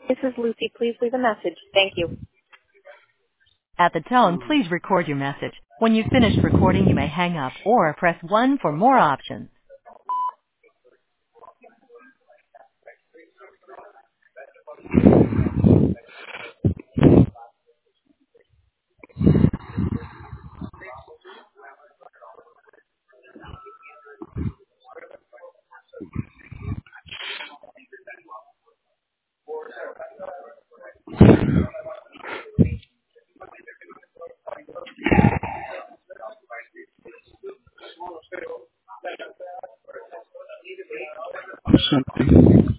This is Lucy. Please leave a message. Thank you. At the tone, please record your message. When you've finished recording, you may hang up or press 1 for more options. Something.